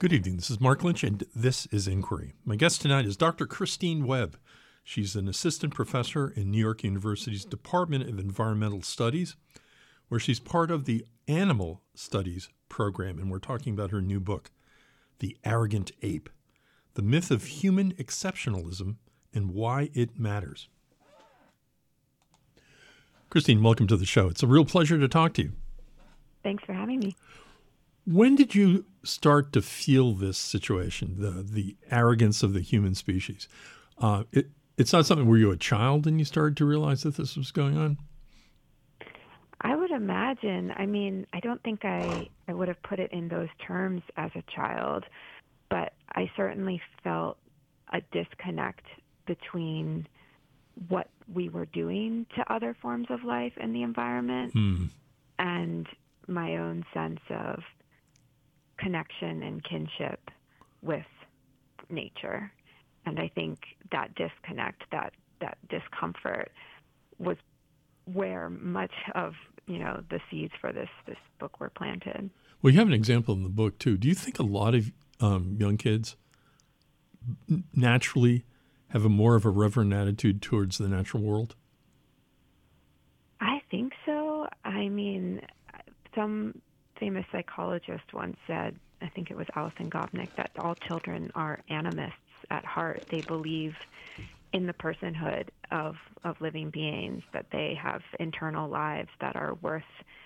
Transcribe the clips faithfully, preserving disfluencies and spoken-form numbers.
Good evening. This is Mark Lynch, and this is Inquiry. My guest tonight is Doctor Christine Webb. She's an assistant professor in New York University's Department of Environmental Studies, where she's part of the Animal Studies program, and we're talking about her new book, The Arrogant Ape, The Myth of Human Exceptionalism and Why It Matters. Christine, welcome to the show. It's a real pleasure to talk to you. Thanks for having me. When did you start to feel this situation, the the arrogance of the human species? Uh, it, it's not something, were you a child and you started to realize that this was going on? I would imagine. I mean, I don't think I, I would have put it in those terms as a child, but I certainly felt a disconnect between what we were doing to other forms of life in the environment Hmm. and my own sense of connection and kinship with nature. And I think that disconnect, that that discomfort was where much of, you know, the seeds for this, this book were planted. Well, you have an example in the book, too. Do you think a lot of um, young kids n- naturally have a more of a reverent attitude towards the natural world? I think so. I mean, some famous psychologist once said, I think it was Alison Gopnik, that all children are animists at heart. They believe in the personhood of, of living beings, that they have internal lives that are worth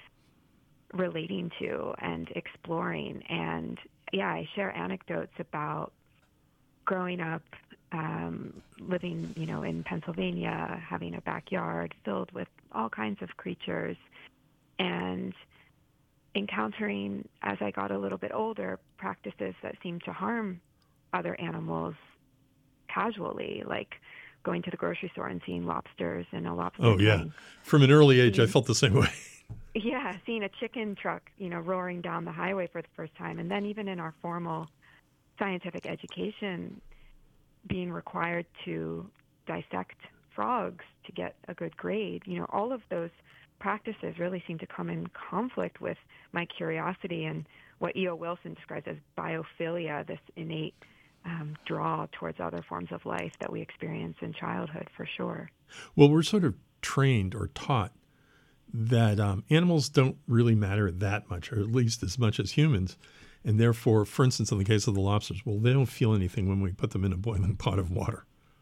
relating to and exploring. And yeah, I share anecdotes about growing up, um, living, you know, in Pennsylvania, having a backyard filled with all kinds of creatures, and encountering, as I got a little bit older, practices that seemed to harm other animals casually, like going to the grocery store and seeing lobsters in a lobster Oh, yeah. tank. From an early age, I felt the same way. Yeah, seeing a chicken truck, you know, roaring down the highway for the first time. And then even in our formal scientific education, being required to dissect frogs to get a good grade, you know, all of those practices really seem to come in conflict with my curiosity and what E O. Wilson describes as biophilia, this innate um, draw towards other forms of life that we experience in childhood, for sure. Well, we're sort of trained or taught that um, animals don't really matter that much, or at least as much as humans. And therefore, for instance, in the case of the lobsters, well, they don't feel anything when we put them in a boiling pot of water.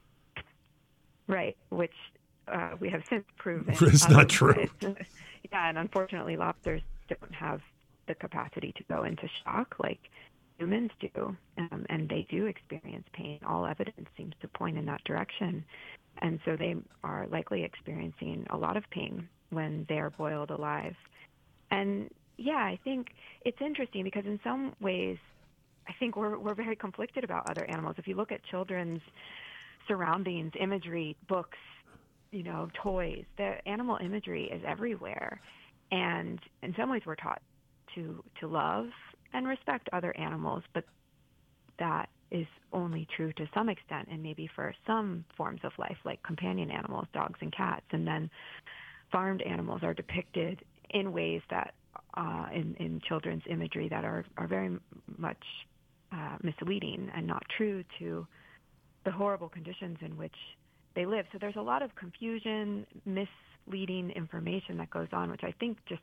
Right, which uh, we have since proven. It's not true. Yeah, and unfortunately, lobsters don't have the capacity to go into shock like humans do, um, and they do experience pain. All evidence seems to point in that direction. And so they are likely experiencing a lot of pain when they're boiled alive. And yeah, I think it's interesting because in some ways, I think we're we're very conflicted about other animals. If you look at children's surroundings, imagery, books, you know, toys, the animal imagery is everywhere. And in some ways we're taught to to love and respect other animals, but that is only true to some extent, and maybe for some forms of life, like companion animals, dogs and cats. And then farmed animals are depicted in ways that, uh, in, in children's imagery, that are, are very much uh, misleading and not true to the horrible conditions in which they live. So there's a lot of confusion, misleading information that goes on, which I think just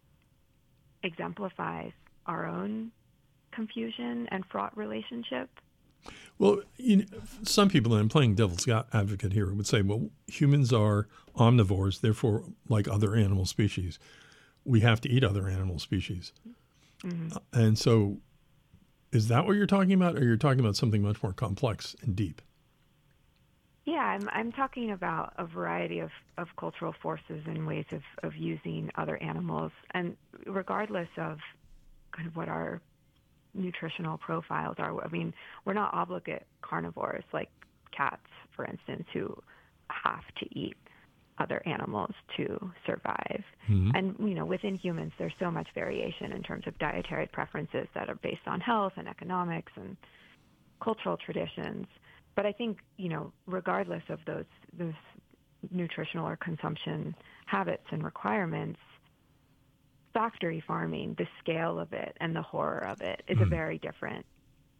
exemplifies our own confusion and fraught relationship. Well, you know, some people, and I'm playing devil's advocate here, would say, well, humans are omnivores, therefore, like other animal species, we have to eat other animal species. Mm-hmm. Uh, and so is that what you're talking about, or you're talking about something much more complex and deep? Yeah, I'm I'm talking about a variety of, of cultural forces and ways of, of using other animals. And regardless of kind of what our nutritional profiles are, I mean, we're not obligate carnivores like cats, for instance, who have to eat other animals to survive. Mm-hmm. And, you know, within humans, there's so much variation in terms of dietary preferences that are based on health and economics and cultural traditions. But I think, you know, regardless of those those nutritional or consumption habits and requirements, factory farming, the scale of it and the horror of it is mm. a very different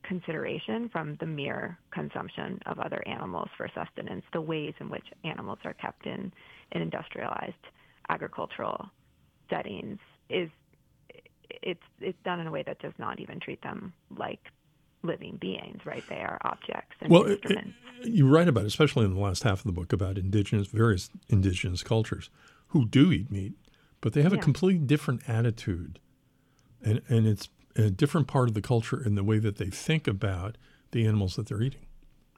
consideration from the mere consumption of other animals for sustenance, the ways in which animals are kept in, in industrialized agricultural settings is it's it's done in a way that does not even treat them like living beings, right? They are objects and well, instruments. It, it, you write about, especially in the last half of the book, about indigenous, various indigenous cultures who do eat meat, but they have yeah. a completely different attitude. And and it's a different part of the culture in the way that they think about the animals that they're eating.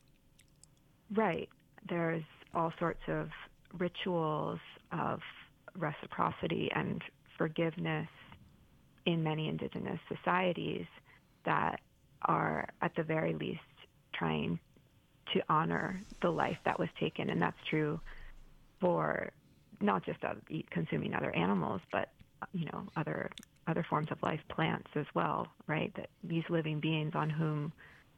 Right. There's all sorts of rituals of reciprocity and forgiveness in many indigenous societies that are, at the very least, trying to honor the life that was taken. And that's true for not just uh, eat, consuming other animals, but, you know, other other forms of life, plants as well, right? That these living beings on whom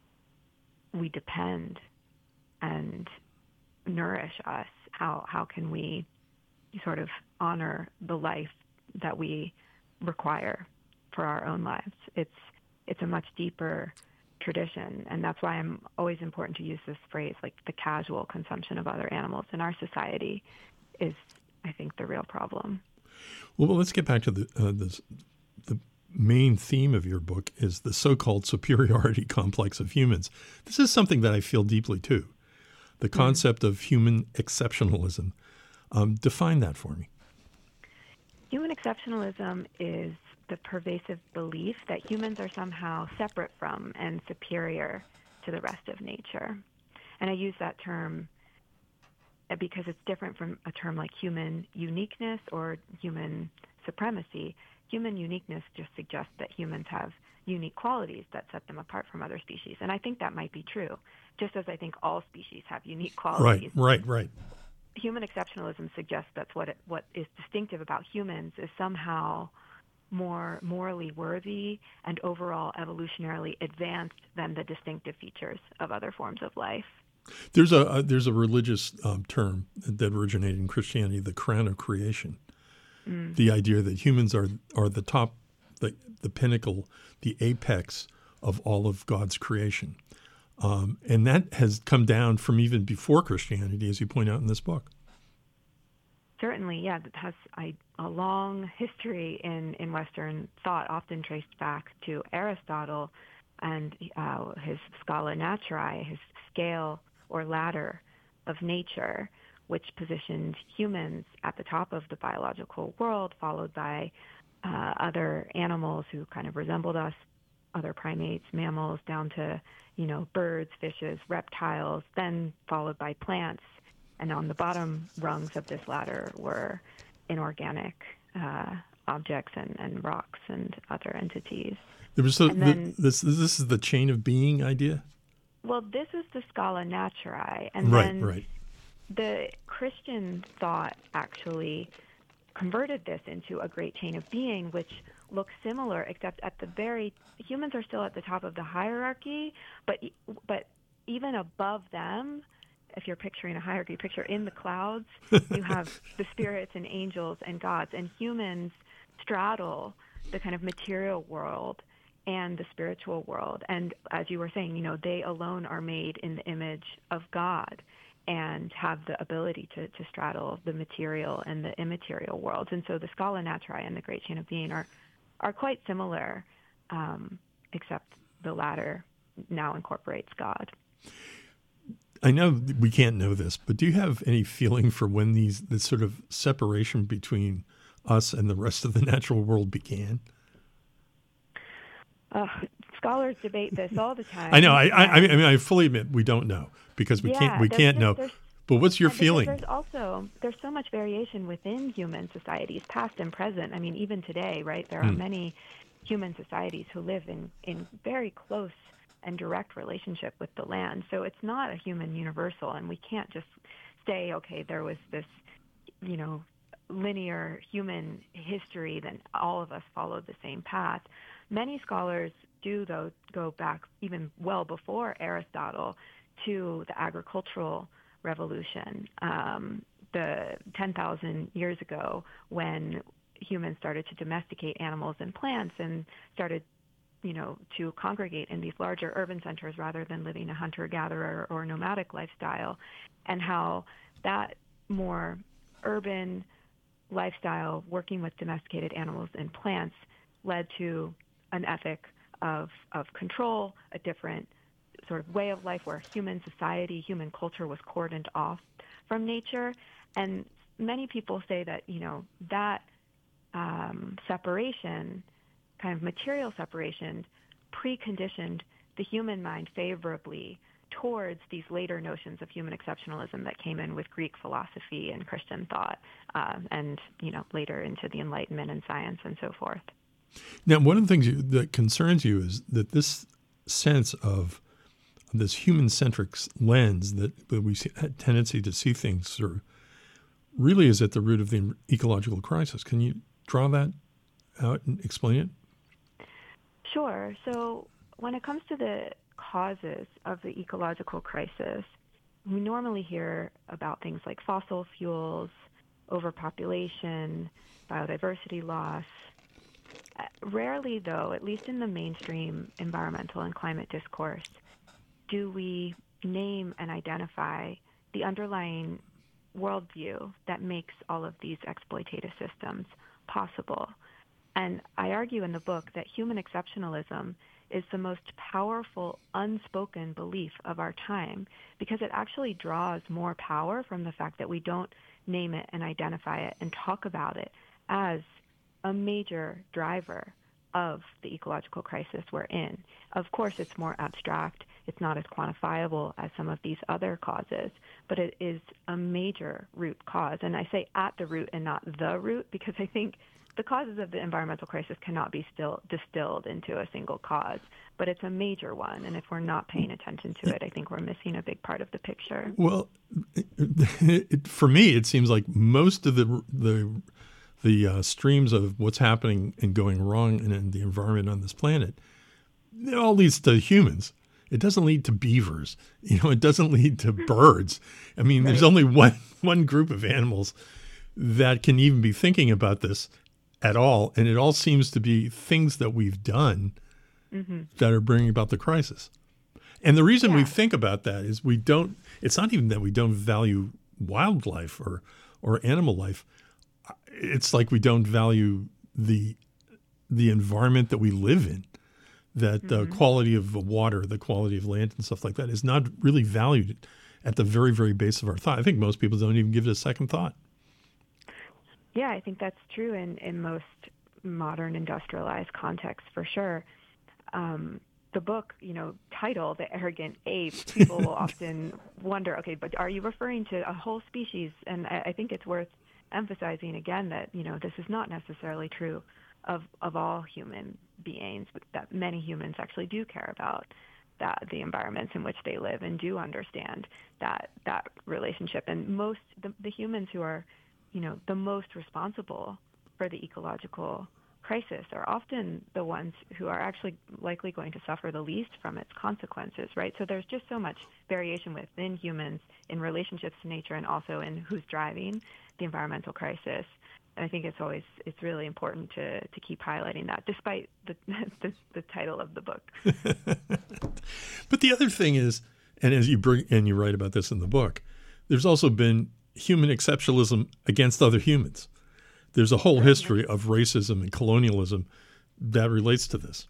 we depend and nourish us, how how can we sort of honor the life that we require for our own lives? It's it's a much deeper tradition, and that's why I'm always important to use this phrase, like the casual consumption of other animals in our society is, I think, the real problem. Well, well let's get back to the uh, this, the main theme of your book is the so-called superiority complex of humans. This is something that I feel deeply too. The concept mm-hmm. of human exceptionalism. Um, define that for me. Human exceptionalism is the pervasive belief that humans are somehow separate from and superior to the rest of nature. And I use that term because it's different from a term like human uniqueness or human supremacy. Human uniqueness just suggests that humans have unique qualities that set them apart from other species. And I think that might be true, just as I think all species have unique qualities. Right, right, right. Human exceptionalism suggests that's what it, what is distinctive about humans is somehow more morally worthy and overall evolutionarily advanced than the distinctive features of other forms of life. There's a, a there's a religious um, term that originated in Christianity, the crown of creation. Mm. The idea that humans are are the top, the the pinnacle, the apex of all of God's creation. Um, and that has come down from even before Christianity, as you point out in this book. Certainly, yeah, that has I, a long history in, in Western thought, often traced back to Aristotle and uh, his Scala Naturae, his scale or ladder of nature, which positioned humans at the top of the biological world, followed by uh, other animals who kind of resembled us, other primates, mammals, down to, you know, birds, fishes, reptiles, then followed by plants. And on the bottom rungs of this ladder were inorganic uh, objects and, and rocks and other entities. There was a, then, the, this this is the chain of being idea? Well, this is the Scala Naturae. And right, then right. the Christian thought actually converted this into a great chain of being, which looks similar, except at the very, humans are still at the top of the hierarchy, but but even above them, if you're picturing a hierarchy, picture in the clouds, you have the spirits and angels and gods, and humans straddle the kind of material world and the spiritual world. And as you were saying, you know, they alone are made in the image of God and have the ability to, to straddle the material and the immaterial worlds. And so the Scala Naturae and the Great Chain of Being are, are quite similar, um, except the latter now incorporates God. I know we can't know this, but do you have any feeling for when these this sort of separation between us and the rest of the natural world began? Uh, scholars debate this all the time. I know. I, I, I mean, I fully admit we don't know because we yeah, can't we can't just, know. But what's your feeling? There's also there's so much variation within human societies, past and present. I mean, even today, right? There are hmm. many human societies who live in, in very close and direct relationship with the land. So it's not a human universal, and we can't just say, okay, there was this, you know, linear human history, then all of us followed the same path. Many scholars do, though, go back even well before Aristotle to the agricultural revolution, um, the ten thousand years ago when humans started to domesticate animals and plants and started you know, to congregate in these larger urban centers rather than living a hunter-gatherer or nomadic lifestyle, and how that more urban lifestyle, working with domesticated animals and plants, led to an ethic of of control, a different sort of way of life where human society, human culture was cordoned off from nature. And many people say that, you know, that um, separation, kind of material separation, preconditioned the human mind favorably towards these later notions of human exceptionalism that came in with Greek philosophy and Christian thought, um, and, you know, later into the Enlightenment and science and so forth. Now, one of the things you, that concerns you is that this sense of this human-centric lens that, that we see, had tendency to see things through really is at the root of the ecological crisis. Can you draw that out and explain it? Sure. So when it comes to the causes of the ecological crisis, we normally hear about things like fossil fuels, overpopulation, biodiversity loss. Rarely, though, at least in the mainstream environmental and climate discourse, do we name and identify the underlying worldview that makes all of these exploitative systems possible. And I argue in the book that human exceptionalism is the most powerful unspoken belief of our time, because it actually draws more power from the fact that we don't name it and identify it and talk about it as a major driver of the ecological crisis we're in. Of course, it's more abstract. It's not as quantifiable as some of these other causes, but it is a major root cause. And I say at the root and not the root, because I think the causes of the environmental crisis cannot be still distilled into a single cause, but it's a major one. And if we're not paying attention to it, I think we're missing a big part of the picture. Well, it, it, for me, it seems like most of the the the uh, streams of what's happening and going wrong in, in the environment on this planet, it all leads to humans. It doesn't lead to beavers. You know, it doesn't lead to birds. I mean, right. There's only one one group of animals that can even be thinking about this at all. And it all seems to be things that we've done mm-hmm. that are bringing about the crisis. And the reason yeah. we think about that is we don't, it's not even that we don't value wildlife or, or animal life. It's like we don't value the, the environment that we live in, that the mm-hmm. quality of water, the quality of land and stuff like that is not really valued at the very, very base of our thought. I think most people don't even give it a second thought. Yeah, I think that's true in, in most modern industrialized contexts, for sure. Um, the book, you know, title, The Arrogant Ape, people will often wonder, okay, but are you referring to a whole species? And I, I think it's worth emphasizing again that, you know, this is not necessarily true of, of all human beings, but that many humans actually do care about that, the environments in which they live, and do understand that, that relationship. And most, the, the humans who are, you know, the most responsible for the ecological crisis are often the ones who are actually likely going to suffer the least from its consequences, right? So there's just so much variation within humans in relationships to nature, and also in who's driving the environmental crisis. And I think it's always, it's really important to, to keep highlighting that, despite the, the, the title of the book. But the other thing is, and as you bring, and you write about this in the book, there's also been human exceptionalism against other humans. There's a whole history of racism and colonialism that relates to this.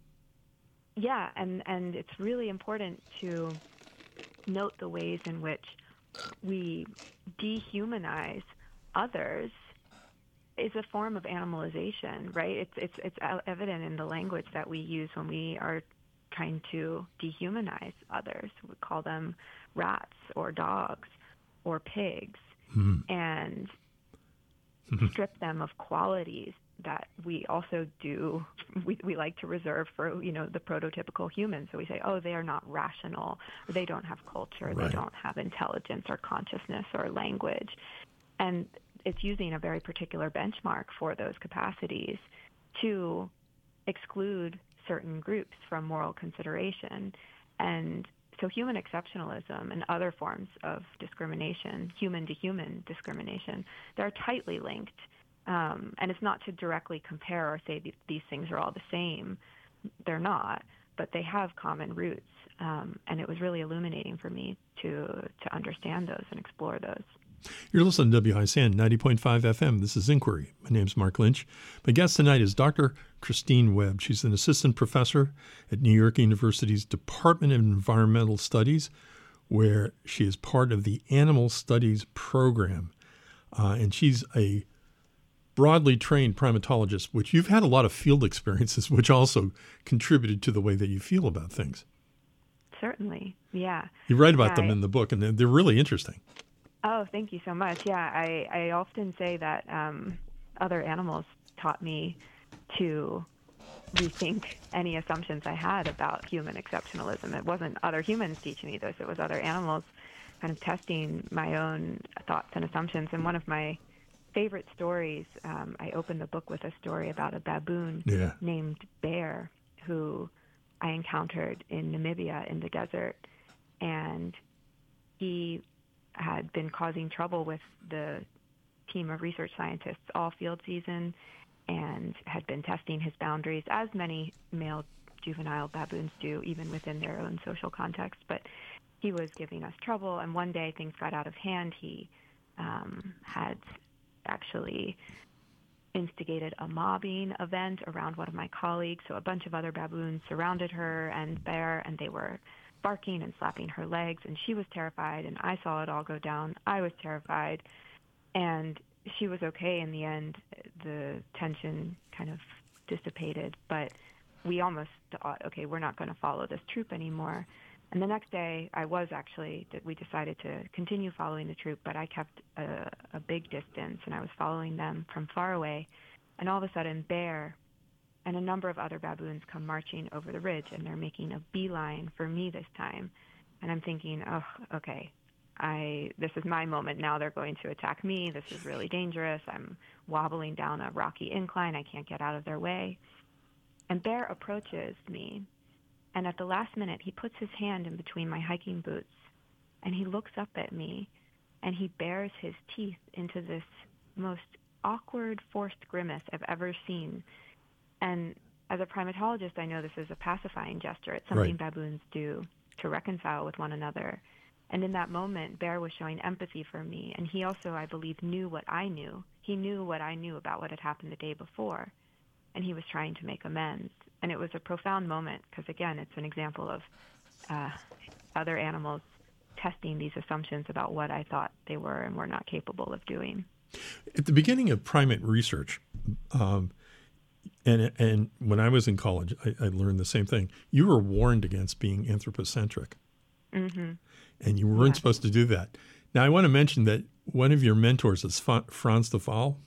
Yeah, and, and it's really important to note the ways in which we dehumanize others is a form of animalization, right? It's, it's, it's evident in the language that we use when we are trying to dehumanize others. We call them rats or dogs or pigs, mm. and mm-hmm. strip them of qualities that we also do, we, we like to reserve for, you know, the prototypical human. So we say, oh, they are not rational, or they don't have culture, right. They don't have intelligence or consciousness or language. And it's using a very particular benchmark for those capacities to exclude certain groups from moral consideration. And so human exceptionalism and other forms of discrimination, human-to-human discrimination, they're tightly linked. Um, and it's not to directly compare or say th- these things are all the same, they're not, but they have common roots. Um, and it was really illuminating for me to to understand those and explore those. You're listening to W I C N ninety point five F M. This is Inquiry. My name's Mark Lynch. My guest tonight is Doctor Christine Webb. She's an assistant professor at New York University's Department of Environmental Studies, where she is part of the Animal Studies program. Uh, and she's a broadly trained primatologist, which you've had a lot of field experiences, which also contributed to the way that you feel about things. Certainly, yeah. You write about yeah, them I, in the book, and they're, they're really interesting. Oh, thank you so much. Yeah, I, I often say that um, other animals taught me to rethink any assumptions I had about human exceptionalism. It wasn't other humans teaching me this. It was other animals kind of testing my own thoughts and assumptions. And one of my favorite stories, um, I opened the book with a story about a baboon yeah. named Bear, who I encountered in Namibia in the desert. And he had been causing trouble with the team of research scientists all field season and had been testing his boundaries, as many male juvenile baboons do, even within their own social context. But he was giving us trouble, and one day things got out of hand. He um, had actually instigated a mobbing event around one of my colleagues, so a bunch of other baboons surrounded her and Bear, and they were barking and slapping her legs, and she was terrified, and I saw it all go down. I was terrified, and she was okay in the end. The tension kind of dissipated, but we almost thought, okay, we're not going to follow this troop anymore. And the next day, I was actually, we decided to continue following the troop, but I kept a, a big distance, and I was following them from far away, and all of a sudden, Bear and a number of other baboons come marching over the ridge, and they're making a beeline for me this time. And I'm thinking, oh, okay, I this is my moment. Now they're going to attack me. This is really dangerous. I'm wobbling down a rocky incline. I can't get out of their way. And Bear approaches me, and at the last minute, he puts his hand in between my hiking boots, and he looks up at me, and he bares his teeth into this most awkward, forced grimace I've ever seen. And as a primatologist, I know this is a pacifying gesture. It's something Right. baboons do to reconcile with one another. And in that moment, Bear was showing empathy for me. And he also, I believe, knew what I knew. He knew what I knew about what had happened the day before. And he was trying to make amends. And it was a profound moment because, again, it's an example of uh, other animals testing these assumptions about what I thought they were and were not capable of doing. At the beginning of primate research, um, And and when I was in college, I, I learned the same thing. You were warned against being anthropocentric, Mm-hmm. and you weren't Yeah. supposed to do that. Now, I want to mention that one of your mentors is Fa- Franz de Waal.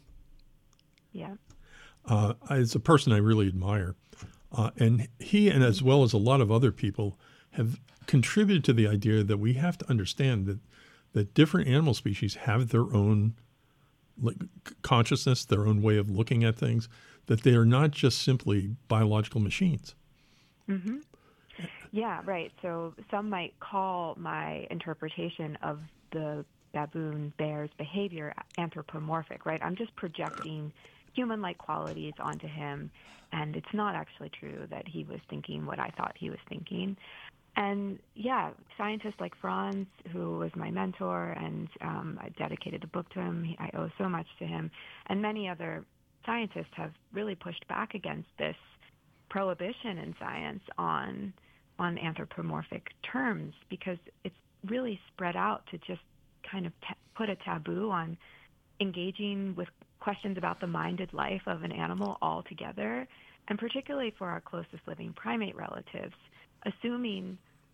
Yeah. Uh, is a person I really admire, uh, and he, and as well as a lot of other people, have contributed to the idea that we have to understand that that different animal species have their own like consciousness, their own way of looking at things, that they are not just simply biological machines. Mm-hmm. Yeah, right. So some might call my interpretation of the baboon bear's behavior anthropomorphic, right? I'm just projecting human-like qualities onto him, and it's not actually true that he was thinking what I thought he was thinking. And yeah, scientists like Franz, who was my mentor, and um, I dedicated the book to him. I owe so much to him. And many other scientists have really pushed back against this prohibition in science on on anthropomorphic terms because it's really spread out to just kind of ta- put a taboo on engaging with questions about the minded life of an animal altogether, and particularly for our closest living primate relatives, assuming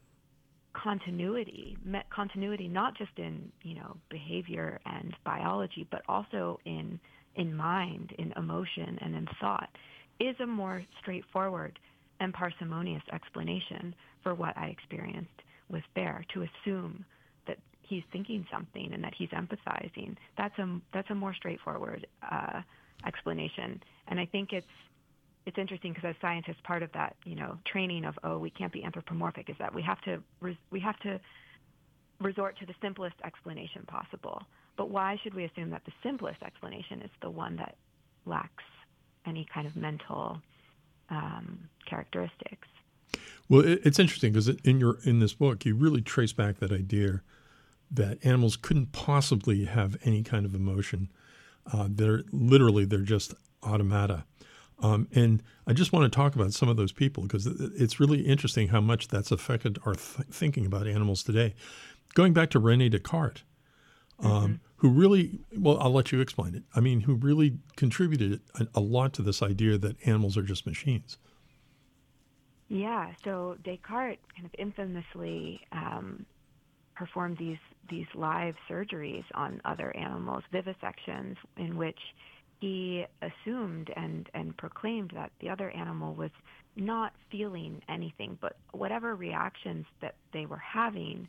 continuity, met continuity not just in, you know, behavior and biology, but also in in mind, in emotion, and in thought, is a more straightforward and parsimonious explanation for what I experienced with Bear. To assume that he's thinking something and that he's empathizing, that's a that's a more straightforward uh, explanation. And I think it's it's interesting because as scientists, part of that, you know, training of, oh, we can't be anthropomorphic is that we have to res- we have to resort to the simplest explanation possible. But why should we assume that the simplest explanation is the one that lacks any kind of mental um, characteristics. Well, it, it's interesting because in your in this book, you really trace back that idea that animals couldn't possibly have any kind of emotion. Uh, they're literally they're just automata. Um, and I just want to talk about some of those people because it's really interesting how much that's affected our th- thinking about animals today. Going back to René Descartes, um, mm-hmm. who really, well, I'll let you explain it. I mean, who really contributed a, a lot to this idea that animals are just machines. Yeah, so Descartes kind of infamously um, performed these these live surgeries on other animals, vivisections, in which he assumed and, and proclaimed that the other animal was not feeling anything, but whatever reactions that they were having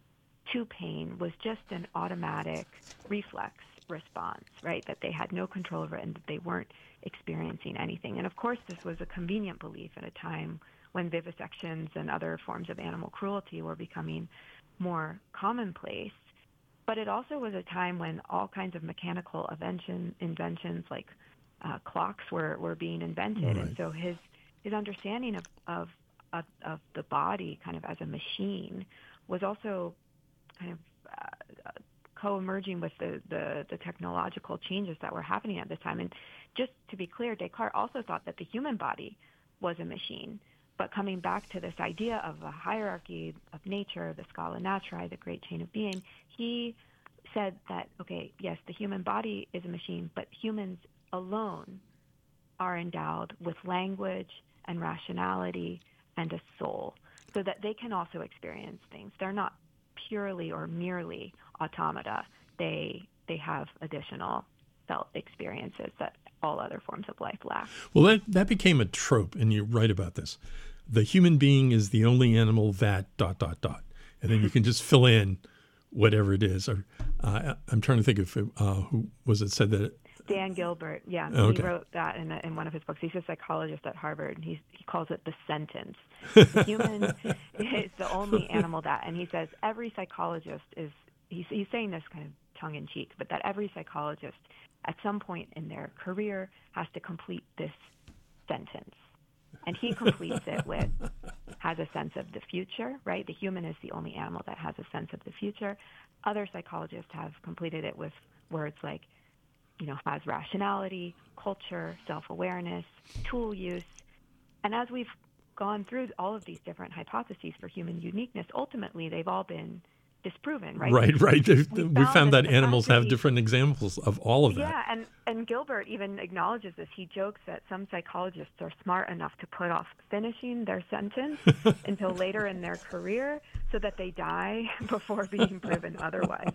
to pain was just an automatic reflex response, right? That they had no control over it and that they weren't experiencing anything. And of course, this was a convenient belief at a time when vivisections and other forms of animal cruelty were becoming more commonplace. But it also was a time when all kinds of mechanical invention, inventions like uh, clocks were, were being invented. Right. And so his his understanding of, of, of, of the body kind of as a machine was also kind of uh, co-emerging with the, the, the technological changes that were happening at the time. And just to be clear, Descartes also thought that the human body was a machine. But coming back to this idea of a hierarchy of nature, the Scala Naturae, the great chain of being, he said that, okay, yes, the human body is a machine, but humans alone are endowed with language and rationality and a soul, so that they can also experience things. They're not purely or merely automata. They they have additional felt experiences that all other forms of life lack. Well, that, that became a trope, and you're right about this. The human being is the only animal that dot, dot, dot. And then you can just fill in whatever it is. Or uh, I'm trying to think of uh, who was it said that. It, Dan Gilbert, yeah. Okay. He wrote that in, a, in one of his books. He's a psychologist at Harvard, and he's, he calls it the sentence. The human is the only animal that, and he says every psychologist is, he's, he's saying this kind of tongue-in-cheek, but that every psychologist at some point in their career has to complete this sentence. And he completes it with, has a sense of the future, right? The human is the only animal that has a sense of the future. Other psychologists have completed it with words like, you know, has rationality, culture, self-awareness, tool use. And as we've gone through all of these different hypotheses for human uniqueness, ultimately they've all been disproven, right? Right, right. We, we found, found that animals have capacity, different examples of all of that. Yeah, and, and Gilbert even acknowledges this. He jokes that some psychologists are smart enough to put off finishing their sentence until later in their career so that they die before being proven otherwise.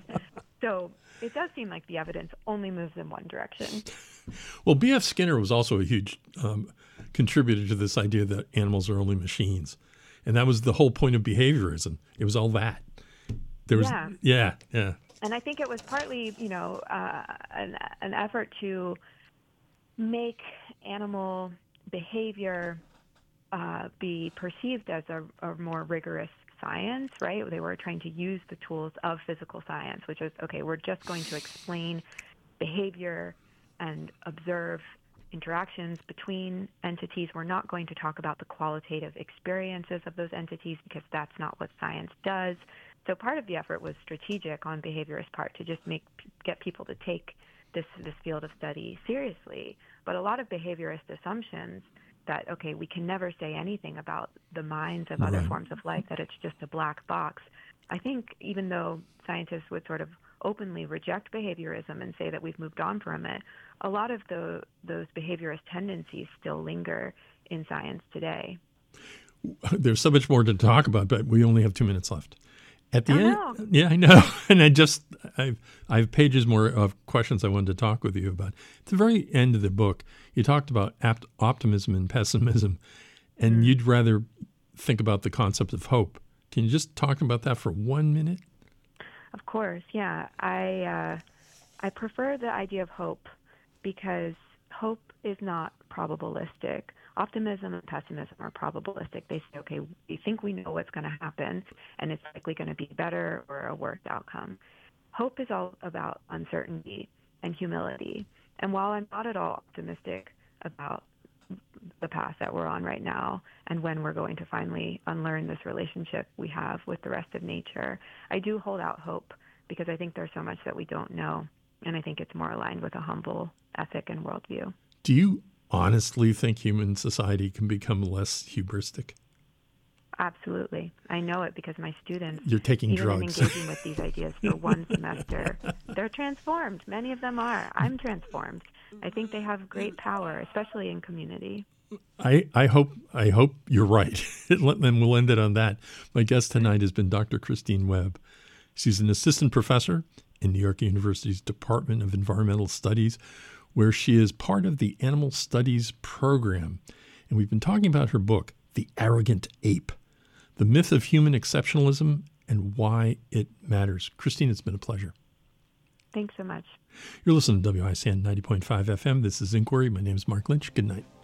So it does seem like the evidence only moves in one direction. Well, B F Skinner was also a huge um, contributor to this idea that animals are only machines. And that was the whole point of behaviorism. It was all that. There was, yeah. yeah, yeah. And I think it was partly, you know, uh, an, an effort to make animal behavior uh, be perceived as a, a more rigorous science, right? They were trying to use the tools of physical science, which is, okay, we're just going to explain behavior and observe interactions between entities. We're not going to talk about the qualitative experiences of those entities because that's not what science does. So part of the effort was strategic on behaviorists' part to just make get people to take this this field of study seriously. But a lot of behaviorist assumptions that, okay, we can never say anything about the minds of other Right. forms of life, that it's just a black box. I think even though scientists would sort of openly reject behaviorism and say that we've moved on from it, a lot of the, those behaviorist tendencies still linger in science today. There's so much more to talk about, but we only have two minutes left. At the Oh, end, no. yeah, I know, and I just I've I have pages more of questions I wanted to talk with you about. At the very end of the book, you talked about apt- optimism and pessimism, and Mm. you'd rather think about the concept of hope. Can you just talk about that for one minute? Of course, yeah. I uh, I prefer the idea of hope because hope is not probabilistic. Optimism and pessimism are probabilistic. They say, okay, we think we know what's going to happen, and it's likely going to be better or a worse outcome. Hope is all about uncertainty and humility. And while I'm not at all optimistic about the path that we're on right now and when we're going to finally unlearn this relationship we have with the rest of nature. I do hold out hope because I think there's so much that we don't know, and I think it's more aligned with a humble ethic and worldview. Do you honestly think human society can become less hubristic? Absolutely. I know it because my students, You're taking even drugs. in engaging with these ideas for one semester, they're transformed. Many of them are. I'm transformed. I think they have great power, especially in community. I, I hope I hope you're right. And we'll end it on that. My guest tonight has been Doctor Christine Webb. She's an assistant professor in New York University's Department of Environmental Studies, where she is part of the Animal Studies program. And we've been talking about her book, The Arrogant Ape, The Myth of Human Exceptionalism and Why It Matters. Christine, it's been a pleasure. Thanks so much. You're listening to W I C N ninety point five F M. This is Inquiry. My name is Mark Lynch. Good night.